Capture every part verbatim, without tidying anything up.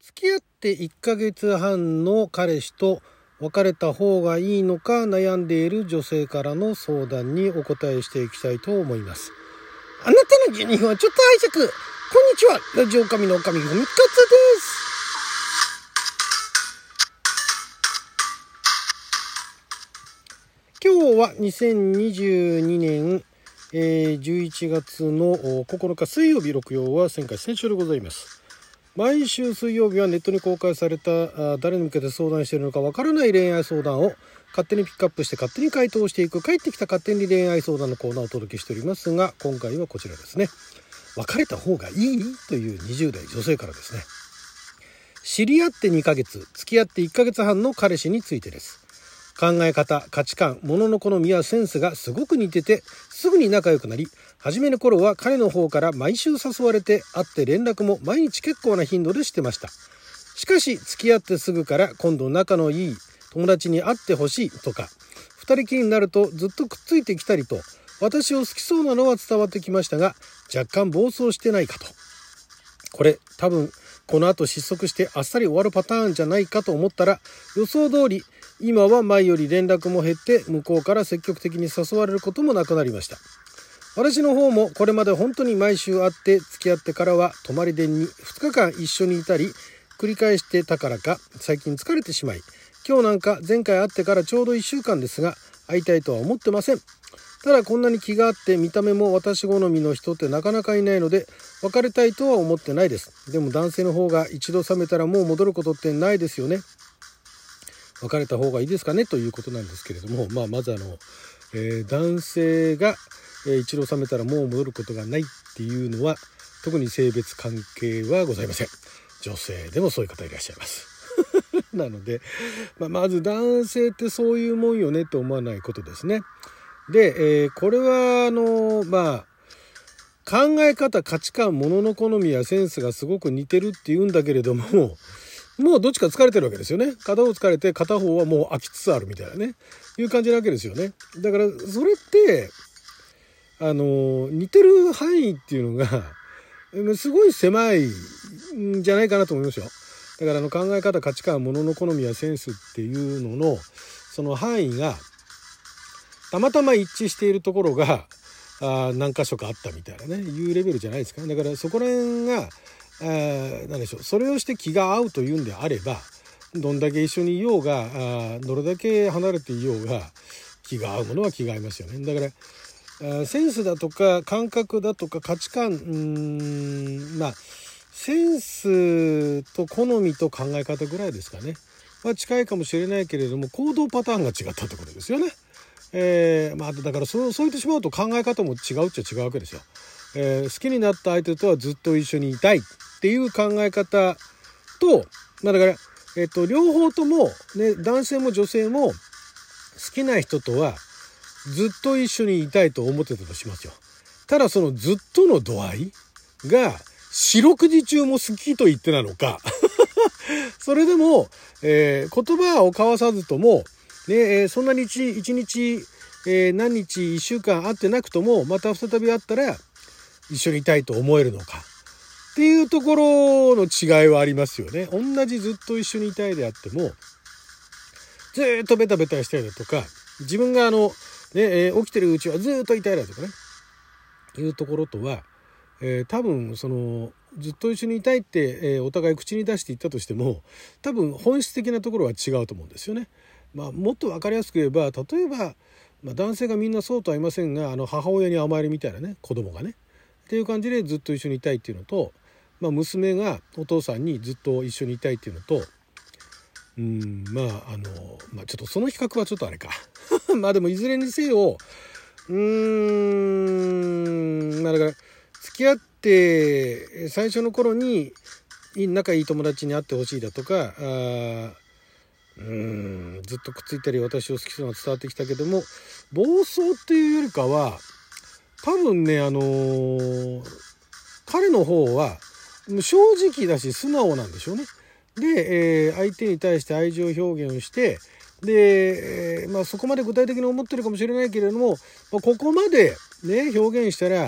付き合っていっかげつはんの彼氏と別れた方がいいのか悩んでいる女性からの相談にお答えしていきたいと思います。あなたのじゅうにふんはちょっと拝借。こんにちは、ラジオ神の神ふみかつです。今日はにせんにじゅうにねん、えー、じゅういちがつのここのか水曜日、録曜は前回先週でございます。毎週水曜日はネットに公開された誰に向けて相談しているのかわからない恋愛相談を勝手にピックアップして勝手に回答していく、帰ってきた勝手に恋愛相談のコーナーをお届けしておりますが、今回はこちらですね。別れた方がいいというにじゅう代女性からですね。知り合ってにかげつ、付き合っていっかげつはんの彼氏についてです。考え方、価値観、物の好みやセンスがすごく似ててすぐに仲良くなり、初めの頃は彼の方から毎週誘われて会って連絡も毎日結構な頻度でしてました。しかし付き合ってすぐから今度仲のいい友達に会ってほしいとか、二人きりになるとずっとくっついてきたりと、私を好きそうなのは伝わってきましたが、若干暴走してないかと。これ多分この後失速してあっさり終わるパターンじゃないかと思ったら、予想通り今は前より連絡も減って向こうから積極的に誘われることもなくなりました。私の方もこれまで本当に毎週会って付き合ってからは泊まりでにふつかかん一緒にいたり繰り返してたからか最近疲れてしまい、今日なんか前回会ってからちょうどいっしゅうかんですが会いたいとは思ってません。ただこんなに気があって見た目も私好みの人ってなかなかいないので別れたいとは思ってないです。でも男性の方が一度冷めたらもう戻ることってないですよね。別れた方がいいですかねということなんですけれども、まあ、まずあの、えー、男性が、えー、一度冷めたらもう戻ることがないっていうのは特に性別関係はございません。女性でもそういう方いらっしゃいますなので、まあ、まず男性ってそういうもんよねと思わないことですね。で、えー、これはあのまあ考え方、価値観、物の好みやセンスがすごく似てるっていうんだけれども、もうどっちか疲れてるわけですよね。片方疲れて片方はもう飽きつつあるみたいなね、いう感じなわけですよね。だからそれってあの似てる範囲っていうのがすごい狭いんじゃないかなと思いますよ。だからあの考え方、価値観、物の好みやセンスっていうののその範囲がたまたま一致しているところがあ何箇所かあったみたいなね、いうレベルじゃないですか。だからそこら辺があ何でしょう、それをして気が合うというんであれば、どんだけ一緒にいようがあどれだけ離れていようが気が合うものは気が合いますよね。だからあセンスだとか感覚だとか価値観、うーんまあセンスと好みと考え方ぐらいですかね、まあ、近いかもしれないけれども行動パターンが違ったってことですよね。えーまあ、だからそう、そう言ってしまうと考え方も違うっちゃ違うわけですよ。えー、好きになった相手とはずっと一緒にいたいっていう考え方と、まあ、だから、えっと、両方とも、ね、男性も女性も好きな人とはずっと一緒にいたいと思ってたとしますよ。ただそのずっとの度合いが四六時中も好きと言ってなのかそれでも、えー、言葉を交わさずともね、えー、そんなに一日、えー、何日いっしゅうかん会ってなくともまた再び会ったら一緒にいたいと思えるのかっていうところの違いはありますよね。同じずっと一緒にいたいであってもずっとベタベタしたいだとか、自分があの、ねえー、起きてるうちはずっといたいだとかねいうところとは、えー、多分そのずっと一緒にいたいって、えー、お互い口に出して言ったとしても多分本質的なところは違うと思うんですよね。まあ、もっと分かりやすく言えば、例えば、まあ、男性がみんなそうとは言いませんが、あの母親に甘えるみたいなね、子供がねっていう感じでずっと一緒にいたいっていうのと、まあ、娘がお父さんにずっと一緒にいたいっていうのと、うーんまああの、まあ、ちょっとその比較はちょっとあれかまあでもいずれにせよ、うーんまあだから付き合って最初の頃に仲いい友達に会ってほしいだとか、あうーんずっとくっついたり私を好きそうなの伝わってきたけども、暴走っていうよりかは多分ね、あのー、彼の方は正直だし素直なんでしょうね。で、えー、相手に対して愛情表現をしてで、えーまあ、そこまで具体的に思ってるかもしれないけれども、まあ、ここまでね表現したら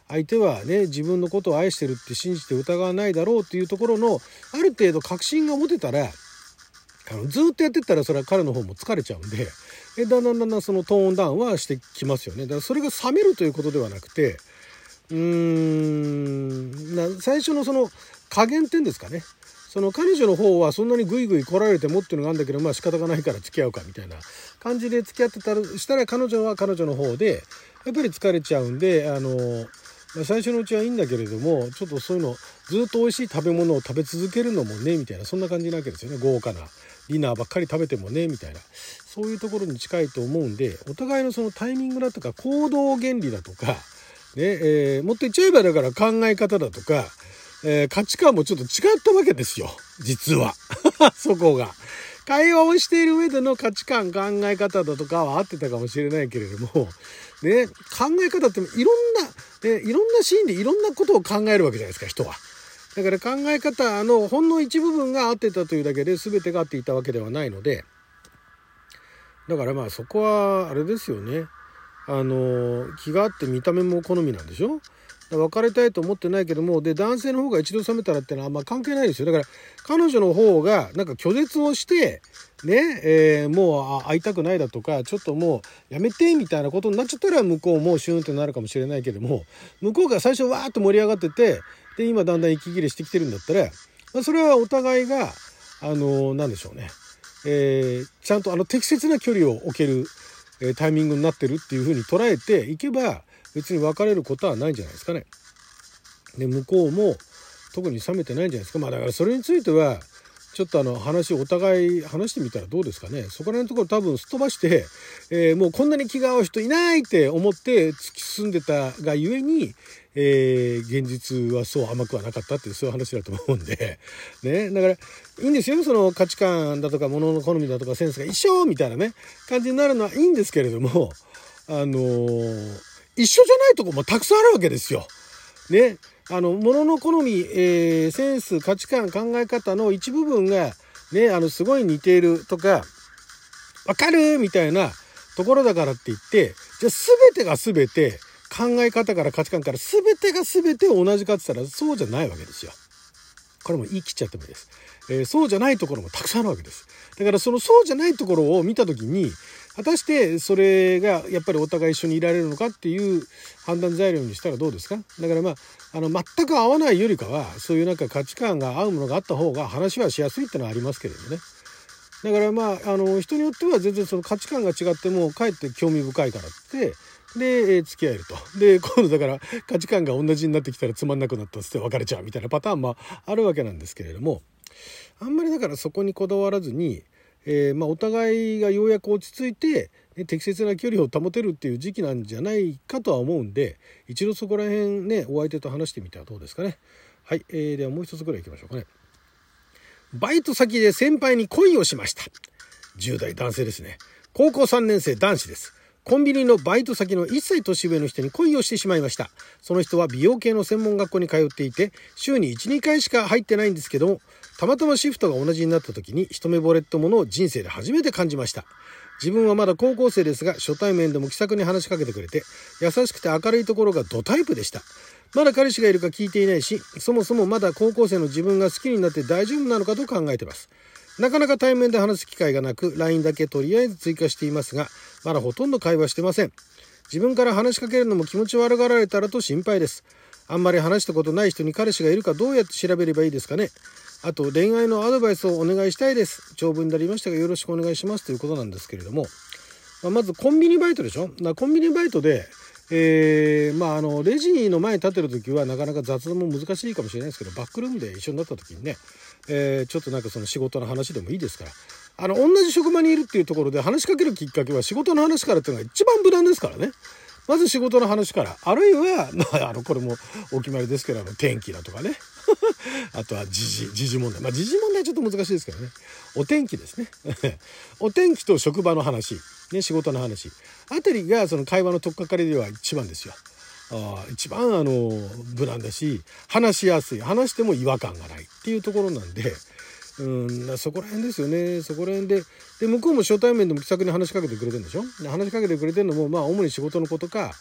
相手はね自分のことを愛してるって信じて疑わないだろうっていうところのある程度確信が持てたら、あのずっとやってったらそれは彼の方も疲れちゃうんで、えだんだんだんだんそのトーンダウンはしてきますよね。だからそれが冷めるということではなくて、うーんな最初のその加減点ですかね。その彼女の方はそんなにグイグイ来られてもっていうのがあるんだけど、まあ仕方がないから付き合うかみたいな感じで付き合ってたらしたら、彼女は彼女の方でやっぱり疲れちゃうんで、あの最初のうちはいいんだけれども、ちょっとそういうのずっと美味しい食べ物を食べ続けるのもねみたいな、そんな感じなわけですよね。豪華なディナーばっかり食べてもねみたいな、そういうところに近いと思うんで、お互いのそのタイミングだとか行動原理だとか、ねえー、もっと言っちゃえばだから考え方だとか、えー、価値観もちょっと違ったわけですよ実はそこが会話をしている上での価値観考え方だとかは合ってたかもしれないけれどもね、考え方っていろんな、ね、いろんなシーンでいろんなことを考えるわけじゃないですか人は。だから考え方のほんの一部分が合ってたというだけで全てが合っていたわけではないので、だからまあそこはあれですよね、あの気があって見た目も好みなんでしょ。別れたいと思ってないけども、で男性の方が一度冷めたらってのはあんま関係ないですよ。だから彼女の方がなんか拒絶をしてね、えー、もう会いたくないだとか、ちょっともうやめてみたいなことになっちゃったら向こうもシューンってなるかもしれないけども、向こうが最初わーっと盛り上がってて、で今だんだん息切れしてきてるんだったら、まあ、それはお互いがあのなんでしょうね、えー、ちゃんとあの適切な距離を置ける、えー、タイミングになってるっていう風に捉えていけば別に別れることはないんじゃないですかね。で向こうも特に冷めてないんじゃないですか。まあだからそれについてはちょっとあの話をお互い話してみたらどうですかね。そこら辺のところ多分すっ飛ばして、えー、もうこんなに気が合う人いないって思って突き進んでたがゆえに、えー、現実はそう甘くはなかったっていう、そういう話だと思うんでね。だからいいんですよ、その価値観だとか物の好みだとかセンスが一緒みたいなね感じになるのはいいんですけれども、あのー、一緒じゃないとこもたくさんあるわけですよね。あの物の好み、えー、センス、価値観、考え方の一部分がね、あのすごい似ているとかわかるみたいなところだからって言って、じゃあ全てが全て考え方から価値観から全てが全て同じかって言ったらそうじゃないわけですよ。これも言い切っちゃってもいいです、えー、そうじゃないところもたくさんあるわけです。だからそのそうじゃないところを見た時に果たしてそれがやっぱりお互い一緒にいられるのかっていう判断材料にしたらどうですか。だからまあ、あの全く合わないよりかはそういうなんか価値観が合うものがあった方が話はしやすいってのはありますけれどもね。だからまあ、あの人によっては全然その価値観が違ってもかえって興味深いからってで付き合えると。で今度だから価値観が同じになってきたらつまんなくなったっつって別れちゃうみたいなパターンもあるわけなんですけれども、あんまりだからそこにこだわらずに、えー、まあお互いがようやく落ち着いて、ね、適切な距離を保てるっていう時期なんじゃないかとは思うんで、一度そこら辺ねお相手と話してみてはどうですかね。はい、えー、ではもう一つぐらい行きましょうかね。バイト先で先輩に恋をしました。じゅう代男性ですね。高校さんねん生男子です。コンビニのバイト先のいっさい年上の人に恋をしてしまいました。その人は美容系の専門学校に通っていて、週に いち,に 回しか入ってないんですけども、たまたまシフトが同じになった時に一目惚れってものを人生で初めて感じました。自分はまだ高校生ですが、初対面でも気さくに話しかけてくれて、優しくて明るいところがドタイプでした。まだ彼氏がいるか聞いていないし、そもそもまだ高校生の自分が好きになって大丈夫なのかと考えています。なかなか対面で話す機会がなく、 ライン だけとりあえず追加していますが、まだほとんど会話してません。自分から話しかけるのも気持ち悪がられたらと心配です。あんまり話したことない人に彼氏がいるかどうやって調べればいいですかね。あと恋愛のアドバイスをお願いしたいです。長文になりましたがよろしくお願いしますということなんですけれども、まあ、まずコンビニバイトでしょ。だコンビニバイトで、えー、まああのレジの前に立ってる時はなかなか雑談も難しいかもしれないですけど、バックルームで一緒になった時にね、えー、ちょっとなんかその仕事の話でもいいですから、あの同じ職場にいるっていうところで話しかけるきっかけは仕事の話からっていうのが一番無難ですからね。まず仕事の話から、あるいは、まあ、あのこれもお決まりですけど、あの天気だとかねあとは時事時事問題、まあ時事問題はちょっと難しいですけどね、お天気ですねお天気と職場の話、ね、仕事の話あたりがその会話の取っかかりでは一番ですよ。あ一番あの無難だし、話しやすい、話しても違和感がないっていうところなんで、うんそこら辺ですよね。そこら辺でで向こうも初対面でも気さくに話しかけてくれてるんでしょ。で話しかけてくれてるのもまあ主に仕事のことか、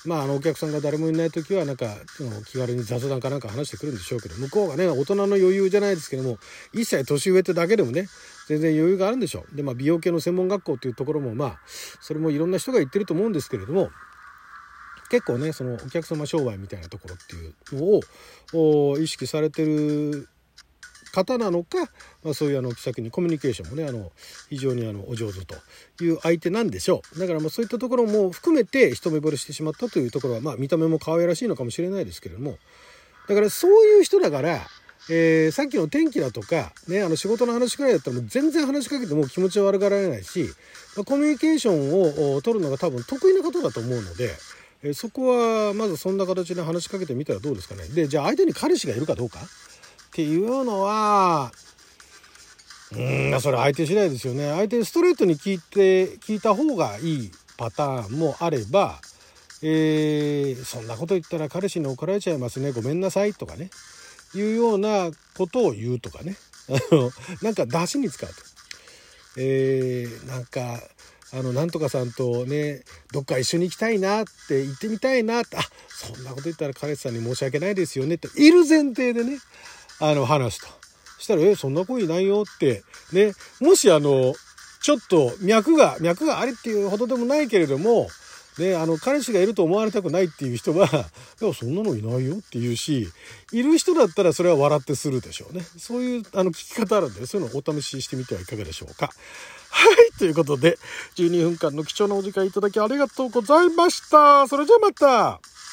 まあ、あのお客さんが誰もいない時はなんか気軽に雑談かなんか話してくるんでしょうけど、向こうがね大人の余裕じゃないですけども、一歳年上ってだけでもね全然余裕があるんでしょう。で、まあ、美容系の専門学校っていうところもまあそれもいろんな人が言ってると思うんですけれども、結構ねそのお客様商売みたいなところっていうのを意識されてる方なのか、まあ、そういうあの気さくにコミュニケーションもねあの非常にあのお上手という相手なんでしょう。だからまあそういったところも含めて一目惚れしてしまったというところは、まあ見た目も可愛らしいのかもしれないですけれども、だからそういう人だから、えー、さっきの天気だとかねあの仕事の話くらいだったらもう全然話しかけても気持ちは悪がられないし、まあ、コミュニケーションを取るのが多分得意な方だと思うので、えー、そこはまずそんな形で話しかけてみたらどうですかね。で、じゃあ相手に彼氏がいるかどうかっていうのはうーんそれ相手次第ですよね。相手ストレートに聞いて聞いた方がいいパターンもあれば、えー、そんなこと言ったら彼氏に怒られちゃいますねごめんなさいとかねいうようなことを言うとかねあのなんか出しに使うと、えー、なんかあのなんとかさんとねどっか一緒に行きたいなって言ってみたいなって、あそんなこと言ったら彼氏さんに申し訳ないですよねっている前提でねあの話すとしたら、えそんな子いないよってね、もしあのちょっと脈が脈がありっていうほどでもないけれどもね、あの彼氏がいると思われたくないっていう人は、いやそんなのいないよって言うし、いる人だったらそれは笑ってするでしょうね。そういうあの聞き方あるんで、そういうのをお試ししてみてはいかがでしょうか。はい、ということでじゅうにふんかんの貴重なお時間いただきありがとうございました。それじゃあまた。